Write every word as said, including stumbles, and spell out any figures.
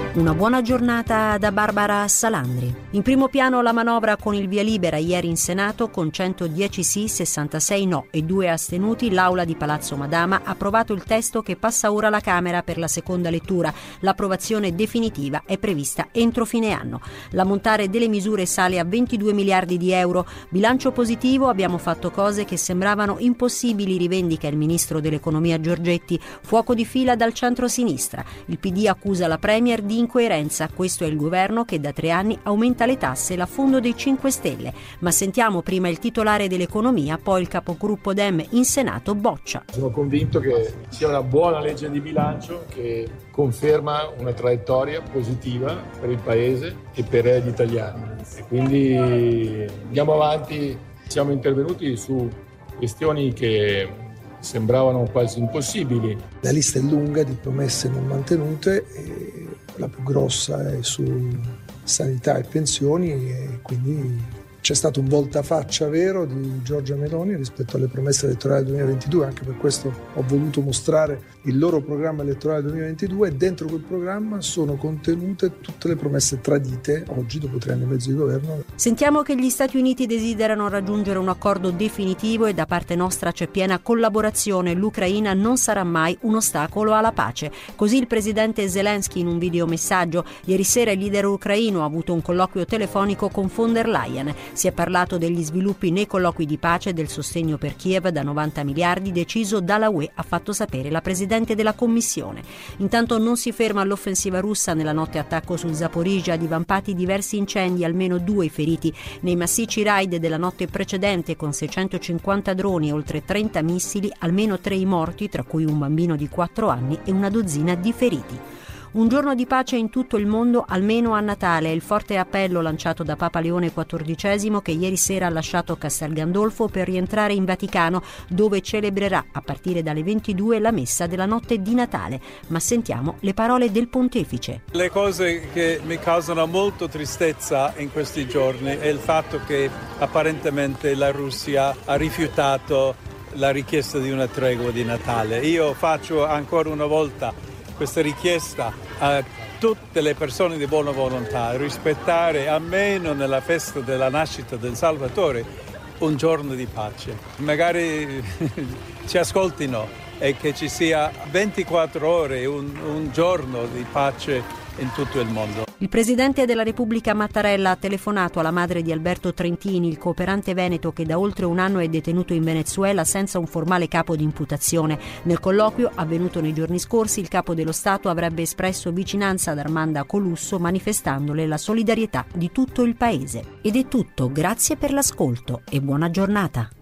Una buona giornata da Barbara Salandri. In primo piano la manovra con il via libera ieri in Senato con centodieci sì, sessantasei no e due astenuti. L'Aula di Palazzo Madama ha approvato il testo che passa ora alla Camera per la seconda lettura. L'approvazione definitiva è prevista entro fine anno. L'ammontare delle misure sale a ventidue miliardi di euro. Bilancio positivo, abbiamo fatto cose che sembravano impossibili, rivendica il ministro dell'economia Giorgetti. Fuoco di fila dal centro-sinistra. Il P D accusa la Premier di incoerenza. Questo è il governo che da tre anni aumenta le tasse, l'affondo dei cinque Stelle. Ma sentiamo prima il titolare dell'economia, poi il capogruppo Dem in Senato, Boccia. Sono convinto che sia una buona legge di bilancio che conferma una traiettoria positiva per il Paese e per gli italiani. E quindi andiamo avanti, siamo intervenuti su questioni che sembravano quasi impossibili. La lista è lunga di promesse non mantenute e la più grossa è su sanità e pensioni e quindi c'è stato un voltafaccia vero di Giorgia Meloni rispetto alle promesse elettorali duemilaventidue, anche per questo ho voluto mostrare il loro programma elettorale duemilaventidue e dentro quel programma sono contenute tutte le promesse tradite oggi dopo tre anni e mezzo di governo. Sentiamo che gli Stati Uniti desiderano raggiungere un accordo definitivo e da parte nostra c'è piena collaborazione. L'Ucraina non sarà mai un ostacolo alla pace. Così il presidente Zelensky in un videomessaggio. Ieri sera il leader ucraino ha avuto un colloquio telefonico con von der Leyen. Si è parlato degli sviluppi nei colloqui di pace e del sostegno per Kiev da novanta miliardi deciso dalla U E, ha fatto sapere la presidente della Commissione. Intanto non si ferma l'offensiva russa. Nella notte attacco sul Zaporizhzhia, divampati diversi incendi, almeno due i feriti. Nei massicci raid della notte precedente con seicentocinquanta droni e oltre trenta missili, almeno tre i morti, tra cui un bambino di quattro anni e una dozzina di feriti. Un giorno di pace in tutto il mondo, almeno a Natale, è il forte appello lanciato da Papa Leone quattordicesimo che ieri sera ha lasciato Castel Gandolfo per rientrare in Vaticano, dove celebrerà a partire dalle ventidue la messa della notte di Natale. Ma sentiamo le parole del pontefice. Le cose che mi causano molto tristezza in questi giorni è il fatto che apparentemente la Russia ha rifiutato la richiesta di una tregua di Natale. Io faccio ancora una volta questa richiesta a tutte le persone di buona volontà, rispettare almeno nella festa della nascita del Salvatore un giorno di pace. Magari ci ascoltino e che ci sia ventiquattro ore, un, un giorno di pace in tutto il mondo. Il presidente della Repubblica Mattarella ha telefonato alla madre di Alberto Trentini, il cooperante veneto che da oltre un anno è detenuto in Venezuela senza un formale capo di imputazione. Nel colloquio avvenuto nei giorni scorsi, il capo dello Stato avrebbe espresso vicinanza ad Armanda Colusso manifestandole la solidarietà di tutto il paese. Ed è tutto, grazie per l'ascolto e buona giornata.